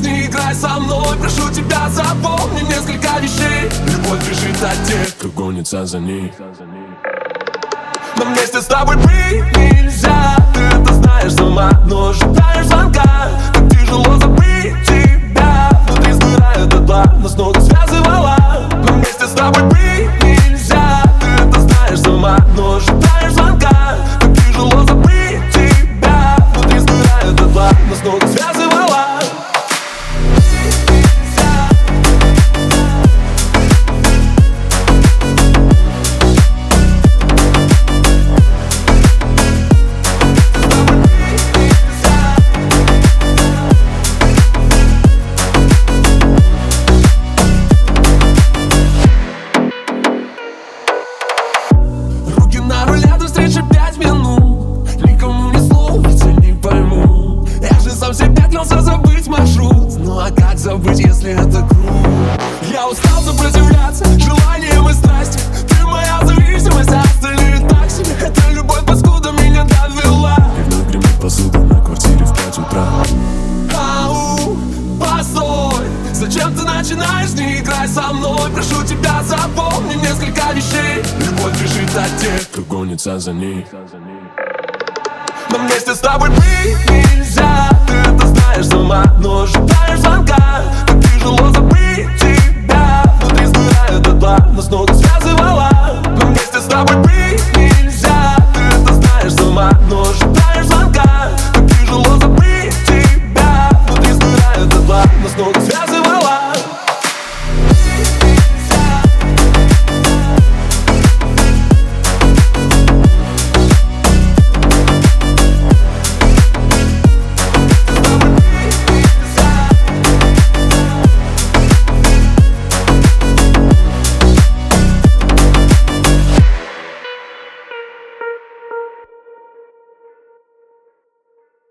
не играй со мной. Прошу тебя, запомни несколько вещей. Любовь бежит от тех, кто гонится за ней. Но вместе с тобой быть нельзя. Ты это знаешь сама, но ожидаешь звонка. Так тяжело забыть тебя. Внутри сгорает дотла, нас много связывала. Но вместе с тобой быть нельзя. Ты это знаешь сама, но ожидаешь звонка. Так тяжело забыть тебя. Внутри сгорает дотла, нас много связывала. На руле до встречи 5 минут. Никому ни слова, ведь я не пойму. Я же сам себя клялся забыть маршрут. Ну а как забыть, если это круг? Я устал сопротивляться желаниям и страсти. Ты моя зависимость, а остальные так себе. Эта любовь паскуда меня довела. И вновь гремит посуда на квартире в 5 утра. Ау, постой, зачем ты начинаешь, не играй со мной. Прошу тебя, запомни несколько вещей. Любовь бежит от тех, кто гонится за ней. Но вместе с тобой быть нельзя. Ты это знаешь сама, но ожидай